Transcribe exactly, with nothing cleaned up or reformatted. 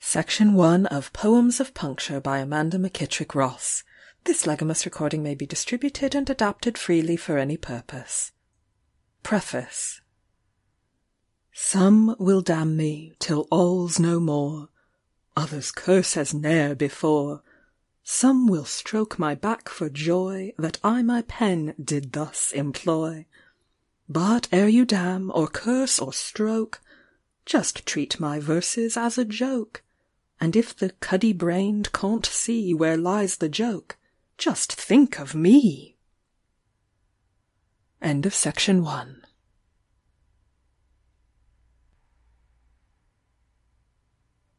Section one of Poems of Puncture by Amanda McKittrick Ross. This Legamus recording may be distributed and adapted freely for any purpose. Preface. Some will damn me till all's no more, others curse as ne'er before. Some will stroke my back for joy that I my pen did thus employ. But ere you damn, or curse, or stroke, just treat my verses as a joke. And if the cuddy-brained can't see where lies the joke, just think of me! End of section one.